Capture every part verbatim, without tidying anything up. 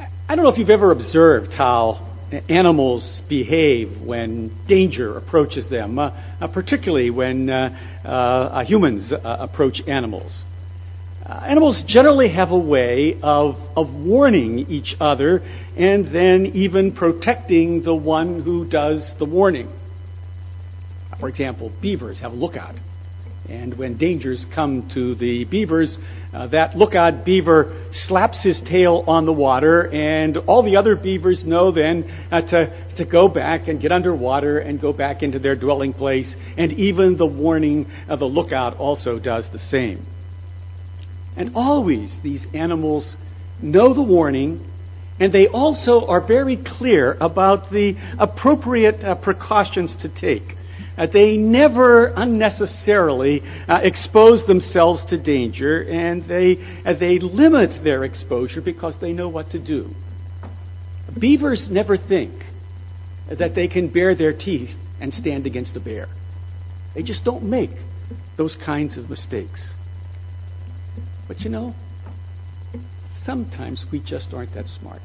I don't know if you've ever observed how animals behave when danger approaches them, uh, uh, particularly when uh, uh, humans uh, approach animals. Uh, animals generally have a way of, of warning each other and then even protecting the one who does the warning. For example, beavers have a lookout. And when dangers come to the beavers, uh, that lookout beaver slaps his tail on the water, and all the other beavers know then uh, to, to go back and get underwater and go back into their dwelling place. And even the warning of the lookout also does the same. And always these animals know the warning, and they also are very clear about the appropriate uh, precautions to take. Uh, they never unnecessarily uh, expose themselves to danger, and they uh, they limit their exposure because they know what to do. Beavers never think that they can bare their teeth and stand against a bear. They just don't make those kinds of mistakes. But you know, sometimes we just aren't that smart.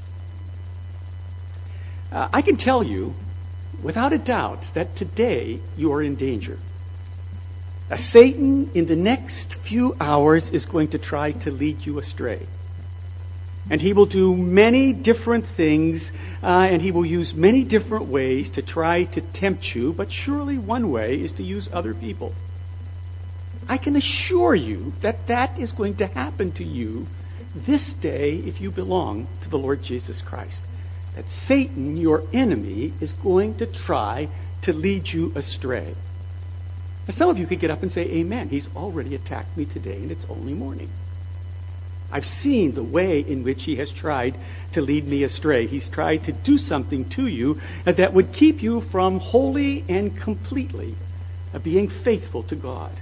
Uh, I can tell you, without a doubt, that today you are in danger. Uh, Satan, in the next few hours, is going to try to lead you astray. And he will do many different things, uh, and he will use many different ways to try to tempt you, but surely one way is to use other people. I can assure you that that is going to happen to you this day if you belong to the Lord Jesus Christ. That Satan, your enemy, is going to try to lead you astray. Now, some of you could get up and say, amen. He's already attacked me today, and it's only morning. I've seen the way in which he has tried to lead me astray. He's tried to do something to you that would keep you from wholly and completely being faithful to God.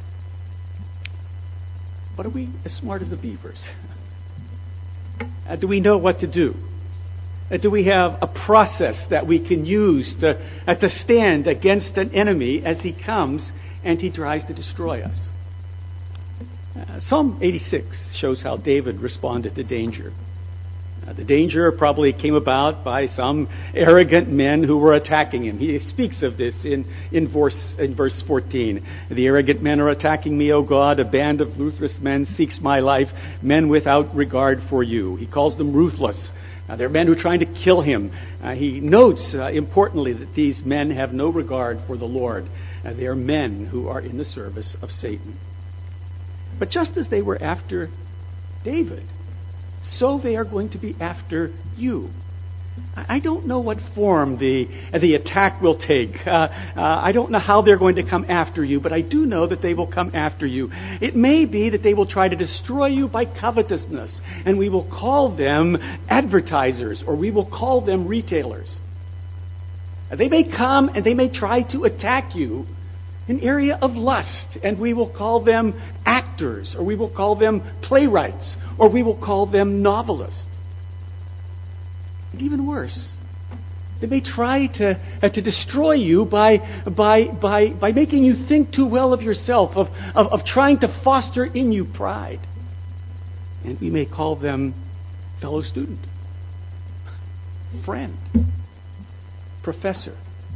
But are we as smart as the beavers? Uh, do we know what to do? Uh, do we have a process that we can use to, uh, to stand against an enemy as he comes and he tries to destroy us? Uh, Psalm eighty-six shows how David responded to danger. Uh, the danger probably came about by some arrogant men who were attacking him. He speaks of this in, in, verse, in verse fourteen. The arrogant men are attacking me, O God. A band of ruthless men seeks my life, men without regard for you. He calls them ruthless. Uh, they're men who are trying to kill him. Uh, he notes, uh, importantly, that these men have no regard for the Lord. Uh, they are men who are in the service of Satan. But just as they were after David, so they are going to be after you. I don't know what form the the attack will take. Uh, uh, I don't know how they're going to come after you, but I do know that they will come after you. It may be that they will try to destroy you by covetousness, and we will call them advertisers, or we will call them retailers. They may come and they may try to attack you in area of lust, and we will call them actors, or we will call them playwrights, or we will call them novelists. And even worse, they may try to uh, to destroy you by by by by making you think too well of yourself, of, of of trying to foster in you pride. And we may call them fellow student, friend, professor.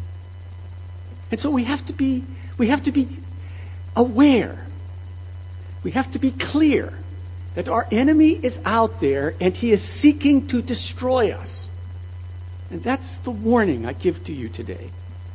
And so we have to be we have to be aware. We have to be clear that our enemy is out there and he is seeking to destroy us. And that's the warning I give to you today.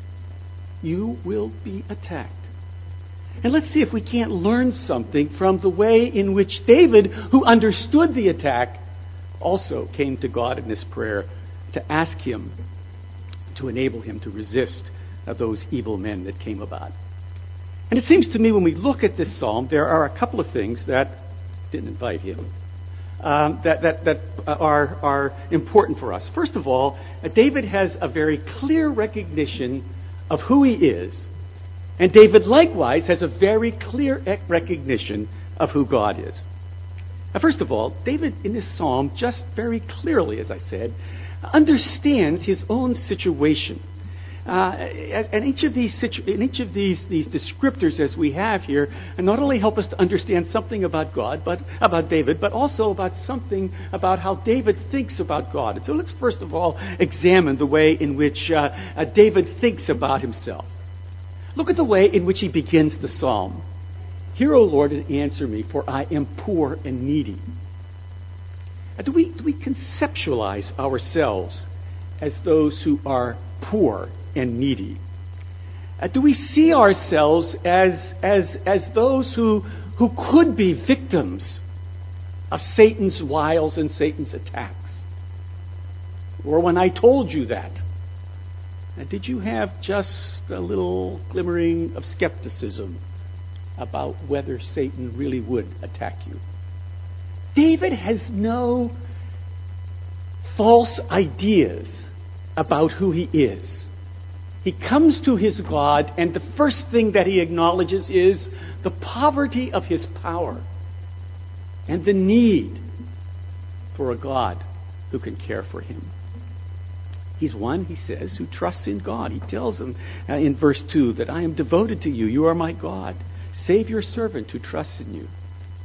You will be attacked. And let's see if we can't learn something from the way in which David, who understood the attack, also came to God in this prayer to ask him to enable him to resist those evil men that came about. And it seems to me when we look at this psalm, there are a couple of things that didn't invite him, um, that that that are are important for us. First of all, uh, David has a very clear recognition of who he is, and David likewise has a very clear recognition of who God is. Now, first of all, David in this psalm just very clearly, as I said, understands his own situation. Uh, and each of these situ- in each of these these descriptors as we have here, and not only help us to understand something about God, but about David, but also about something about how David thinks about God. And so let's first of all examine the way in which uh, uh, David thinks about himself. Look at the way in which he begins the psalm. Hear, O Lord, and answer me, for I am poor and needy. Uh, do we do we conceptualize ourselves as those who are poor and needy? Uh, do we see ourselves as as as those who who could be victims of Satan's wiles and Satan's attacks? Or when I told you that, uh, did you have just a little glimmering of skepticism about whether Satan really would attack you? David has no false ideas about who he is. He comes to his God, and the first thing that he acknowledges is the poverty of his power and the need for a God who can care for him. He's one, he says, who trusts in God. He tells him uh, in verse two that I am devoted to you. You are my God. Save your servant who trusts in you.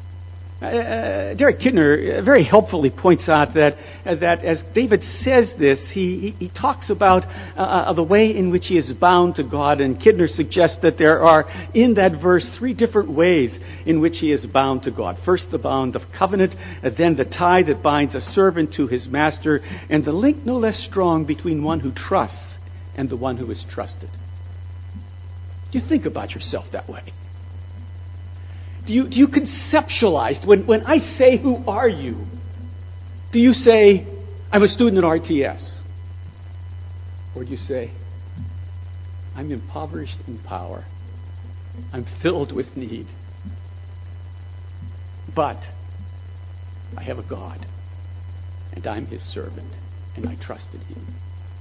Uh, Derek Kidner very helpfully points out that uh, that as David says this, he, he, he talks about uh, uh, the way in which he is bound to God. And Kidner suggests that there are, in that verse, three different ways in which he is bound to God. First, the bond of covenant, uh, then the tie that binds a servant to his master, and the link no less strong between one who trusts and the one who is trusted. Do you think about yourself that way? Do you, do you conceptualize, when, when I say, who are you? Do you say, I'm a student at R T S? Or do you say, I'm impoverished in power. I'm filled with need. But I have a God, and I'm his servant, and I trust in him.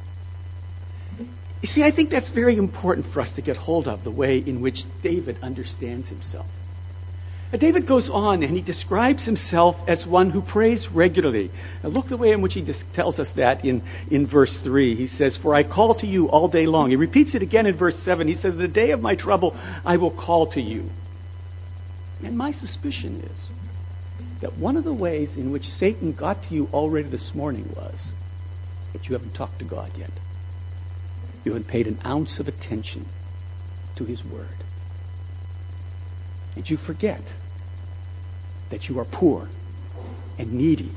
You see, I think that's very important for us to get hold of, the way in which David understands himself. David goes on and he describes himself as one who prays regularly. Now look the way in which he just tells us that in, in verse three. He says, for I call to you all day long. He repeats it again in verse seven. He says, the day of my trouble I will call to you. And my suspicion is that one of the ways in which Satan got to you already this morning was that you haven't talked to God yet. You haven't paid an ounce of attention to his word. And you forget that you are poor and needy,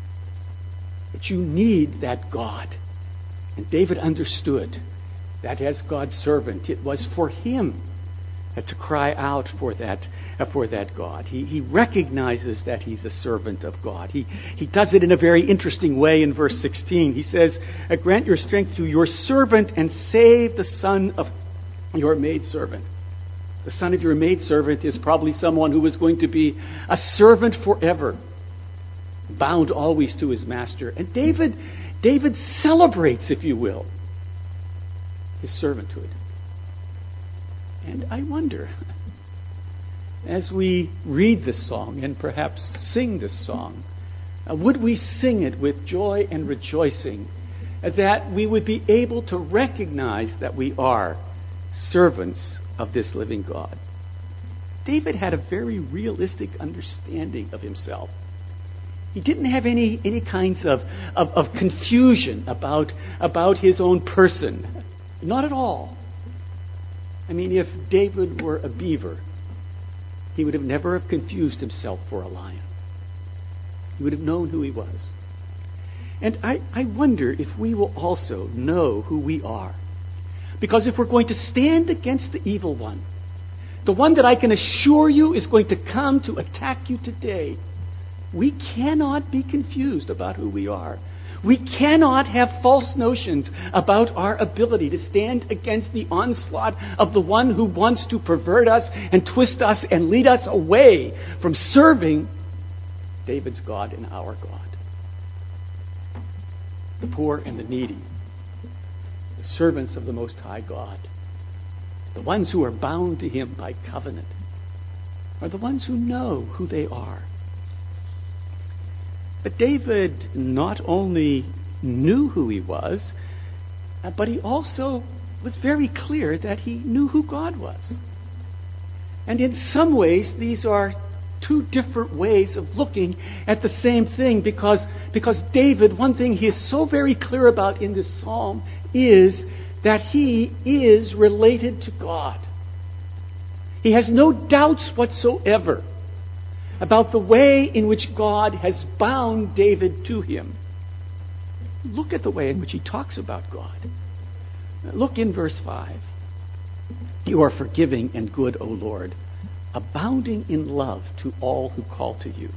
that you need that God. And David understood that as God's servant, it was for him to cry out for that for that God. He, he recognizes that he's a servant of God. He, he does it in a very interesting way in verse sixteen. He says, grant your strength to your servant and save the son of your maidservant. The son of your maidservant is probably someone who is going to be a servant forever, bound always to his master. And David, David celebrates, if you will, his servanthood. And I wonder, as we read this song and perhaps sing this song, uh, would we sing it with joy and rejoicing, uh, that we would be able to recognize that we are servants of this living God. David had a very realistic understanding of himself. He didn't have any, any kinds of, of, of confusion about, about his own person. Not at all. I mean, if David were a beaver, he would have never have confused himself for a lion. He would have known who he was. And I, I wonder if we will also know who we are. Because if we're going to stand against the evil one, the one that I can assure you is going to come to attack you today, we cannot be confused about who we are. We cannot have false notions about our ability to stand against the onslaught of the one who wants to pervert us and twist us and lead us away from serving David's God and our God. The poor and the needy, the servants of the Most High God, the ones who are bound to him by covenant, are the ones who know who they are. But David not only knew who he was, but he also was very clear that he knew who God was. And in some ways, these are two different ways of looking at the same thing, because, because David, one thing he is so very clear about in this psalm is that he is related to God. He has no doubts whatsoever about the way in which God has bound David to him. Look at the way in which he talks about God. Look in verse five. You are forgiving and good, O Lord, abounding in love to all who call to you.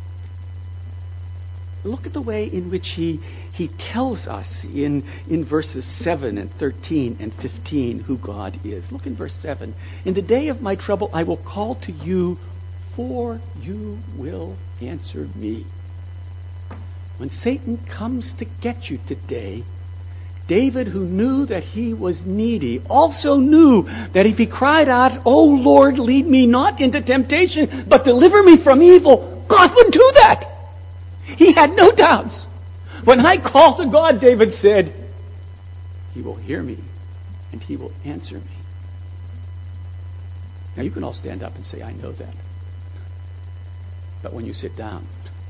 Look at the way in which he, he tells us in, in verses seven and thirteen and fifteen who God is. Look in verse seven. In the day of my trouble I will call to you, for you will answer me. When Satan comes to get you today, David, who knew that he was needy, also knew that if he cried out, "O Lord, lead me not into temptation, but deliver me from evil," God would do that. He had no doubts. When I call to God, David said, He will hear me and He will answer me. Now you can all stand up and say, I know that. But when you sit down,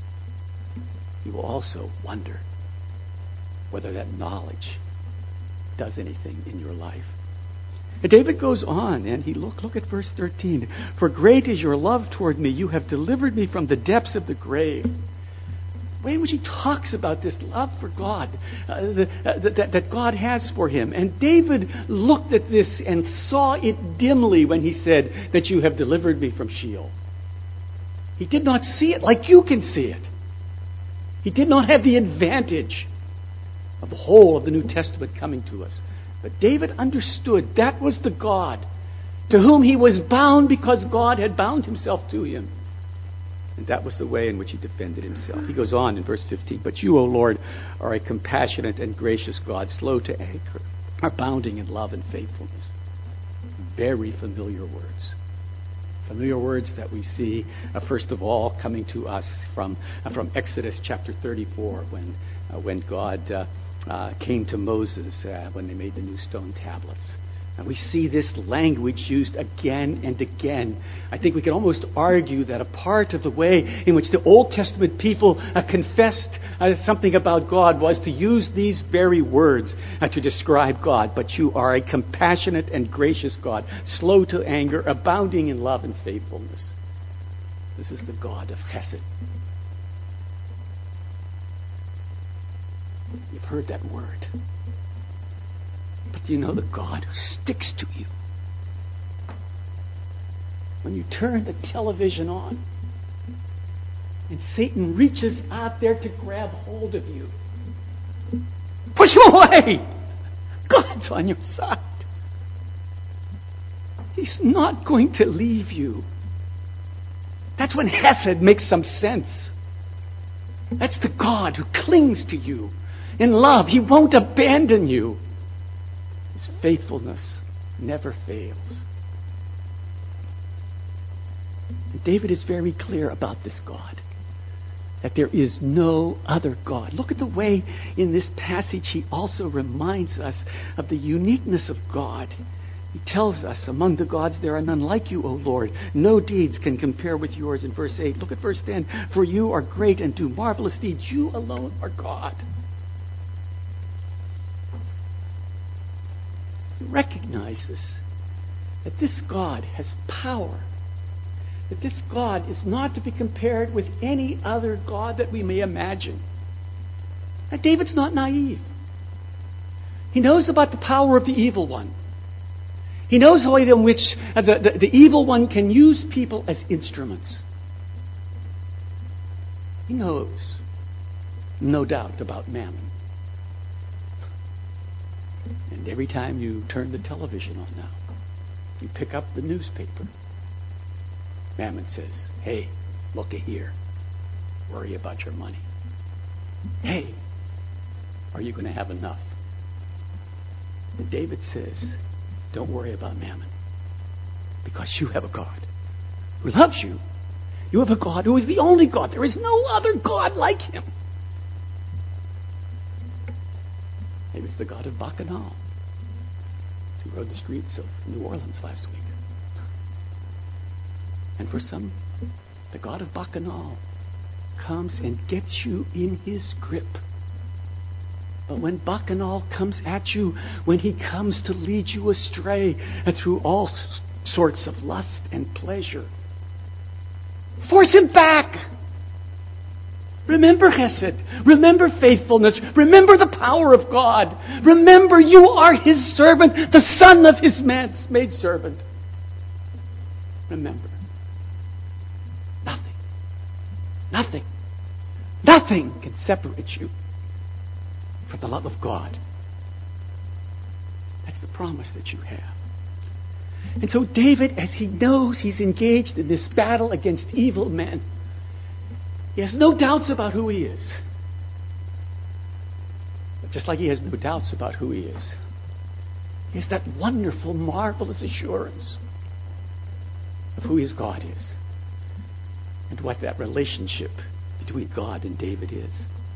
you will also wonder whether that knowledge does anything in your life. And David goes on, and he look look at verse thirteen. For great is your love toward me. You have delivered me from the depths of the grave. The way in which he talks about this love for God, uh, the, uh, that, that God has for him. And David looked at this and saw it dimly when he said that you have delivered me from Sheol. He did not see it like you can see it. He did not have the advantage of the whole of the New Testament coming to us. But David understood that was the God to whom he was bound because God had bound himself to him. And that was the way in which he defended himself. He goes on in verse fifteen, but you, O Lord, are a compassionate and gracious God, slow to anger, abounding in love and faithfulness. Very familiar words. Familiar words that we see, uh, first of all, coming to us from uh, from Exodus chapter thirty-four, when uh, when God uh, uh, came to Moses uh, when they made the new stone tablets. And we see this language used again and again. I think we can almost argue that a part of the way in which the Old Testament people uh, confessed uh, something about God was to use these very words uh, to describe God. But you are a compassionate and gracious God, slow to anger, abounding in love and faithfulness. This is the God of Chesed. You've heard that word. But do you know the God who sticks to you? When you turn the television on and Satan reaches out there to grab hold of you, push him away! God's on your side. He's not going to leave you. That's when Hesed makes some sense. That's the God who clings to you in love. He won't abandon you. His faithfulness never fails. And David is very clear about this God, that there is no other God. Look at the way in this passage he also reminds us of the uniqueness of God. He tells us, among the gods there are none like you, O Lord. No deeds can compare with yours in verse eight. Look at verse ten. For you are great and do marvelous deeds. You alone are God. He recognizes that this God has power. That this God is not to be compared with any other God that we may imagine. Now, David's not naive. He knows about the power of the evil one. He knows the way in which the, the, the evil one can use people as instruments. He knows, no doubt, about Mammon. And every time you turn the television on now, you pick up the newspaper, Mammon says, hey, look at here. Worry about your money. Hey, are you going to have enough? And David says, don't worry about Mammon, because you have a God who loves you. You have a God who is the only God. There is no other God like him. Maybe it's the God of Bacchanal. who rode the streets of New Orleans last week. And for some, the god of Bacchanal comes and gets you in his grip. But when Bacchanal comes at you, when he comes to lead you astray and through all sorts of lust and pleasure, force him back. Remember Chesed. Remember faithfulness. Remember the power of God. Remember you are his servant, the son of his maidservant. Remember. Nothing. Nothing. Nothing can separate you from the love of God. That's the promise that you have. And so David, as he knows he's engaged in this battle against evil men, he has no doubts about who he is. But just like he has no doubts about who he is, he has that wonderful, marvelous assurance of who his God is and what that relationship between God and David is.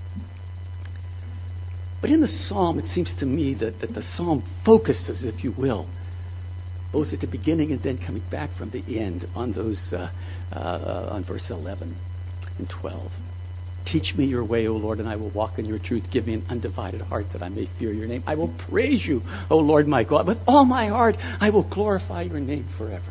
But in the psalm, it seems to me that, that the psalm focuses, if you will, both at the beginning and then coming back from the end on those uh, uh, on verse eleven and twelve. Teach me your way, O Lord, and I will walk in your truth. Give me an undivided heart that I may fear your name. I will praise you, O Lord my God. With all my heart, I will glorify your name forever.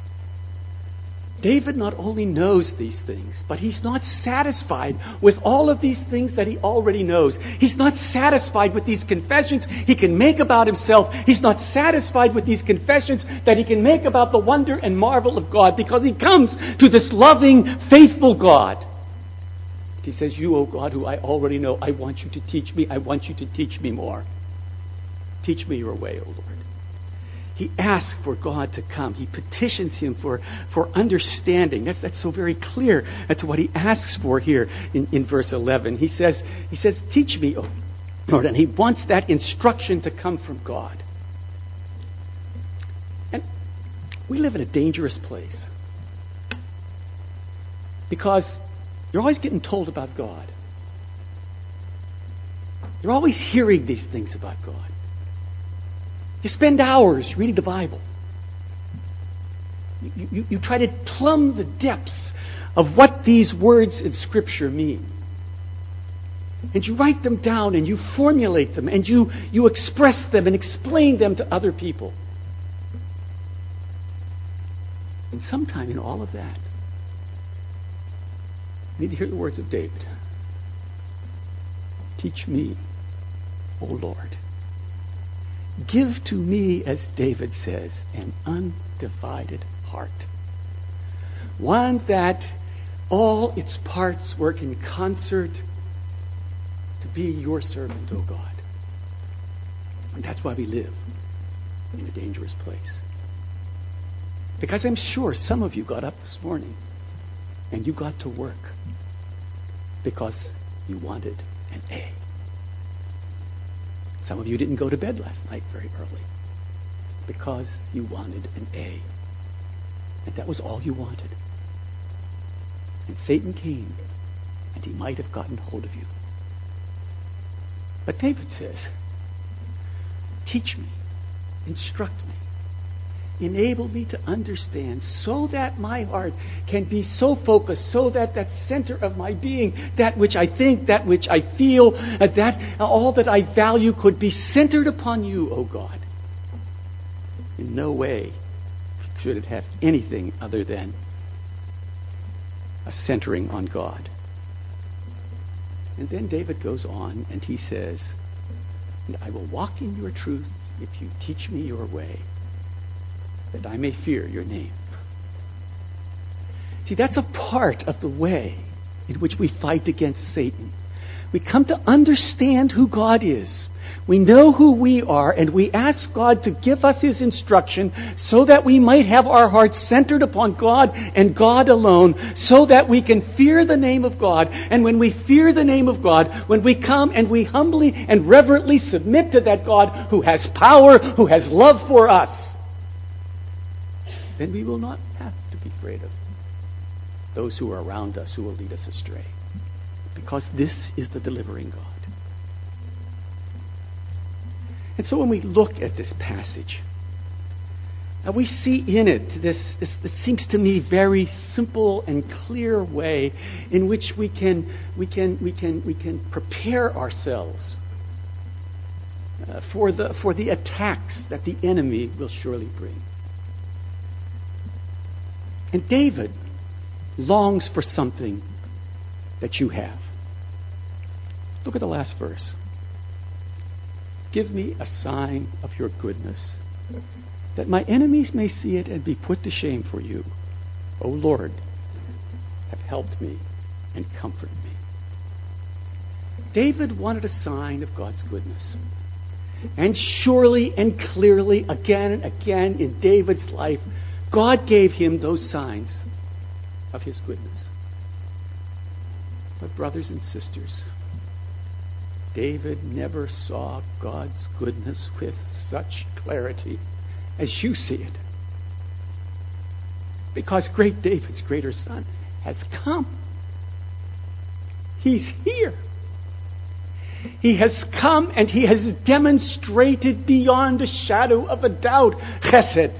David not only knows these things, but he's not satisfied with all of these things that he already knows. He's not satisfied with these confessions he can make about himself. He's not satisfied with these confessions that he can make about the wonder and marvel of God, because he comes to this loving, faithful God. He says, you, O God, who I already know, I want you to teach me. I want you to teach me more. Teach me your way, O Lord. He asks for God to come. He petitions him for, for understanding. That's, that's so very clear. That's what he asks for here in, in verse eleven. He says, he says, teach me, O Lord. And he wants that instruction to come from God. And we live in a dangerous place, because you're always getting told about God. You're always hearing these things about God. You spend hours reading the Bible. You, you, you try to plumb the depths of what these words in Scripture mean. And you write them down and you formulate them and you, you express them and explain them to other people. And sometime in all of that, you need to hear the words of David. Teach me, O Lord. Give to me, as David says, an undivided heart. One that all its parts work in concert to be your servant, O God. And that's why we live in a dangerous place. Because I'm sure some of you got up this morning and you got to work because you wanted an A. Some of you didn't go to bed last night very early because you wanted an A. And that was all you wanted. And Satan came, and he might have gotten hold of you. But David says, teach me, instruct me, enable me to understand, so that my heart can be so focused, so that that center of my being, that which I think, that which I feel, uh, that uh, all that I value could be centered upon you, O God. In no way should it have anything other than a centering on God. And then David goes on and he says, and I will walk in your truth if you teach me your way, that I may fear your name. See, that's a part of the way in which we fight against Satan. We come to understand who God is. We know who we are, and we ask God to give us his instruction so that we might have our hearts centered upon God and God alone, so that we can fear the name of God. And when we fear the name of God, when we come and we humbly and reverently submit to that God who has power, who has love for us, then we will not have to be afraid of those who are around us who will lead us astray. Because this is the delivering God. And so when we look at this passage, And we see in it this, this, this seems to me, very simple and clear way in which we can we can we can we can prepare ourselves uh, for the for the attacks that the enemy will surely bring. And David longs for something that you have. Look at the last verse. Give me a sign of your goodness, that my enemies may see it and be put to shame for you. O Lord, have helped me and comforted me. David wanted a sign of God's goodness. And surely and clearly, again and again in David's life, God gave him those signs of his goodness. But brothers and sisters, David never saw God's goodness with such clarity as you see it. Because great David's greater son has come. He's here. He has come and he has demonstrated beyond a shadow of a doubt chesed.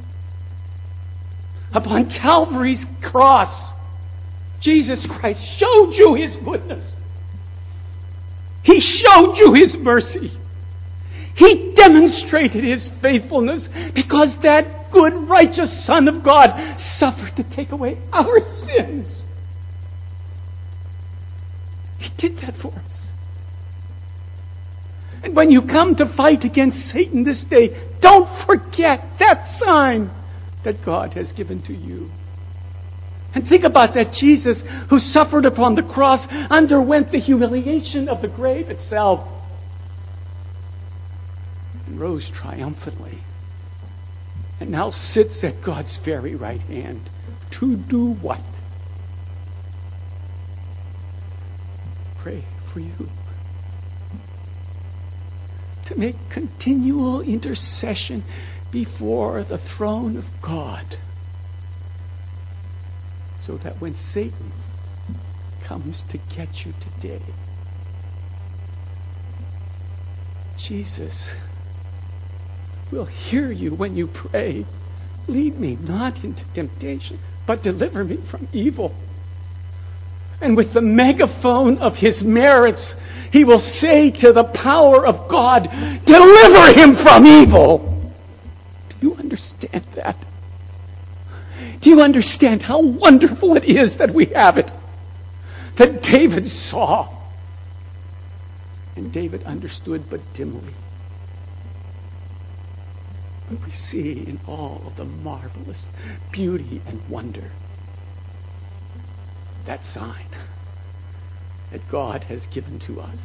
Upon Calvary's cross, Jesus Christ showed you his goodness. He showed you his mercy. He demonstrated his faithfulness because that good, righteous Son of God suffered to take away our sins. He did that for us. And when you come to fight against Satan this day, don't forget that sign that God has given to you. And think about that Jesus who suffered upon the cross, underwent the humiliation of the grave itself, and rose triumphantly, and now sits at God's very right hand to do what? Pray for you. To make continual intercession before the throne of God, so that when Satan comes to get you today, Jesus will hear you when you pray, lead me not into temptation, but deliver me from evil. And with the megaphone of his merits, he will say to the power of God, deliver him from evil. Do you understand that? Do you understand how wonderful it is that we have it? That David saw. And David understood but dimly. But we see in all of the marvelous beauty and wonder that sign that God has given to us.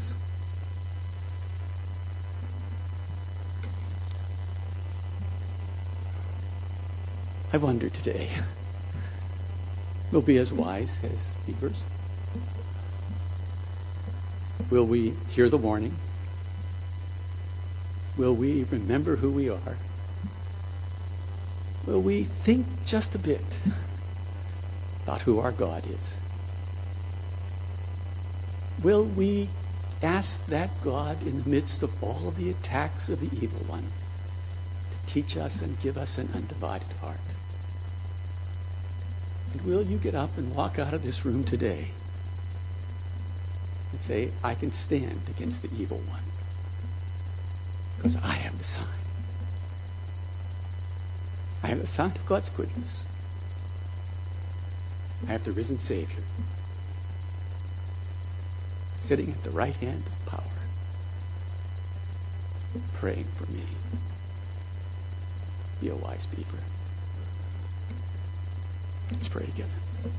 I wonder today, we'll be as wise as beavers? Will we hear the warning? Will we remember who we are? Will we think just a bit about who our God is? Will we ask that God, in the midst of all of the attacks of the evil one, to teach us and give us an undivided heart? And will you get up and walk out of this room today and say, I can stand against the evil one because I have the sign. I have the sign of God's goodness. I have the risen Savior sitting at the right hand of power, praying for me. Be a wise beaver. Let's pray together.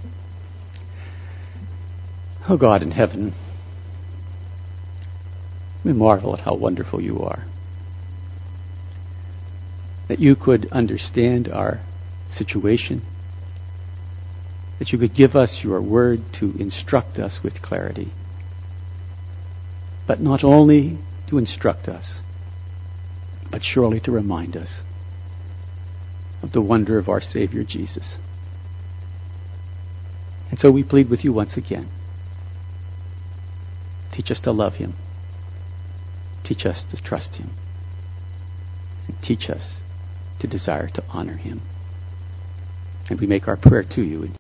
Oh God in heaven, we marvel at how wonderful you are. That you could understand our situation. That you could give us your word to instruct us with clarity. But not only to instruct us, but surely to remind us of the wonder of our Savior Jesus. And so we plead with you once again. Teach us to love him. Teach us to trust him. And teach us to desire to honor him. And we make our prayer to you in